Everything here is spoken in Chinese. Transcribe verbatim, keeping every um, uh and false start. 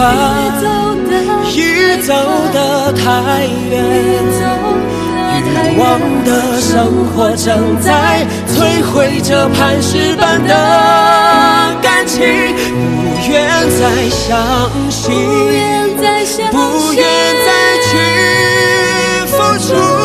怕已走得太远，欲望的生活正在摧毁这磐石般的感情，不愿再相信，不愿再去付出。